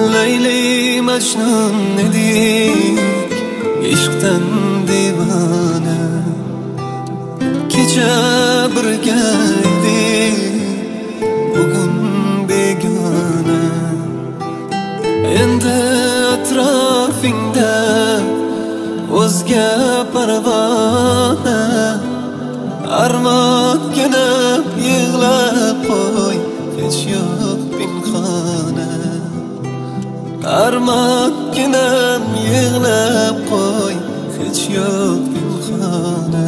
Leyli Mecnun edik, ishqdan devona. Kecha birga edik, bugun begona. Endi atrofingda o'zga parvona. Armonga yig'lab qo'y, hech yo'q pinhona. Armonga yig'lab qo'y, hech yo'q pinhona.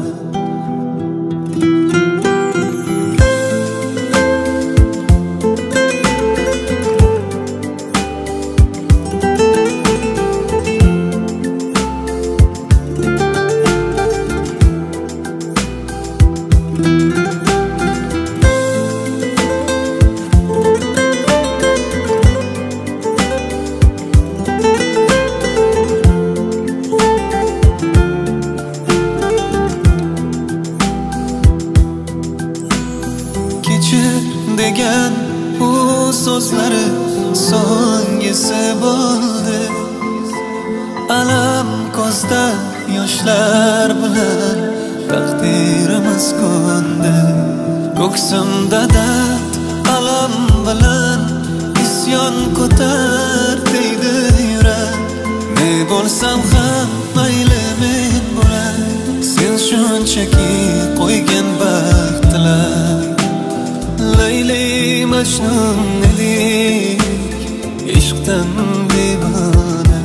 Degan bu so'zlari so'nggisi bo'ldi. Alam ko'zda yoshlar bilan taqdirimiz ko'ndi. Ko'ksimda dard alam bilan isyon ko'tar deydi yurak. Ne bo'lsam ham mayli men bo'lay, sen shunchaki qo'ygan baxt tilay. Leyli Mecnun edik, ishqdan devona.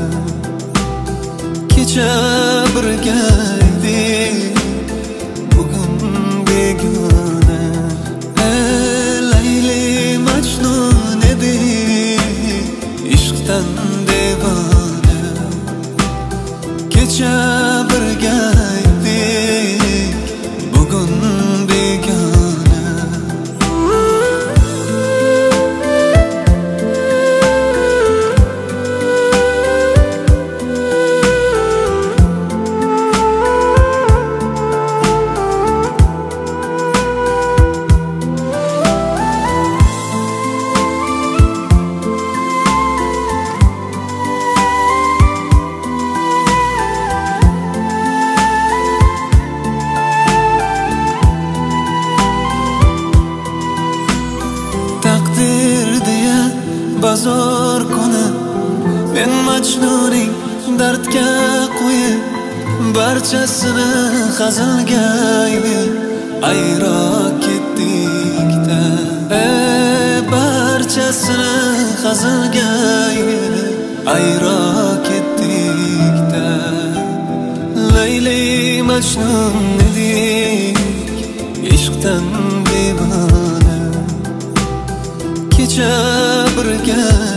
Kecha birga edik, bugun begona. Leyli Mecnun edik, ishqdan devona. Kecha birga edik, bugun begona. Bazor kuni men Majnuning dardga qo'yib, barchasini hazilga aylab ayro ketdik-da. Barchasini hazilga aylab ayro ketdik-da. Leyli Majnun edik, ishqdan devona. Kecha birga